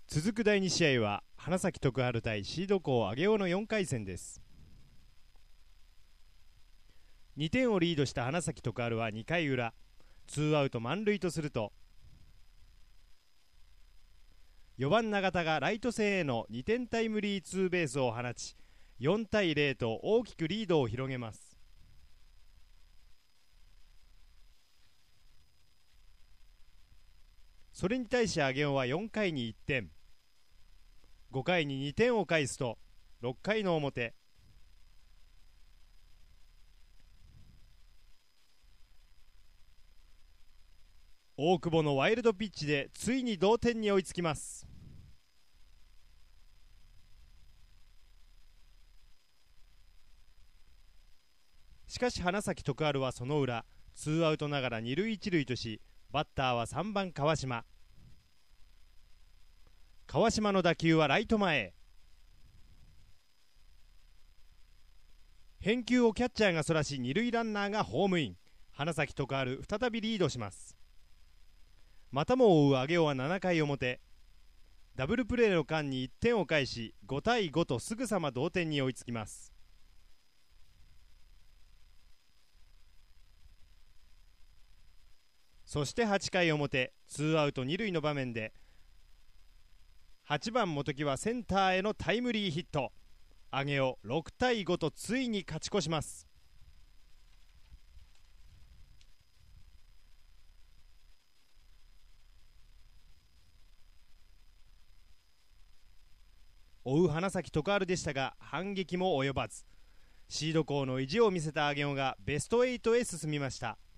続く第2試合は花咲徳栄対シード校上尾の4回戦です。2点をリードした花咲徳栄は2回裏、ツーアウト満塁とすると、4番永田がライト線への2点タイムリーツーベースを放ち、4対0と大きくリードを広げます。それに対し上尾は4回に1点、5回に2点を返すと、6回の表、大久保のワイルドピッチでついに同点に追いつきます。しかし花咲徳栄はその裏、ツーアウトながら二塁一塁とし、バッターは3番川島。川島の打球はライト前へ。返球をキャッチャーがそらし、二塁ランナーがホームイン。花咲徳栄再びリードします。またも追う上尾は7回表、ダブルプレーの間に1点を返し、5対5とすぐさま同点に追いつきます。そして8回表、ツーアウト2塁の場面で8番元木はセンターへのタイムリーヒット。上尾6対5とついに勝ち越します。追う花咲徳栄でしたが反撃も及ばず、シード校の意地を見せた上尾がベスト8へ進みました。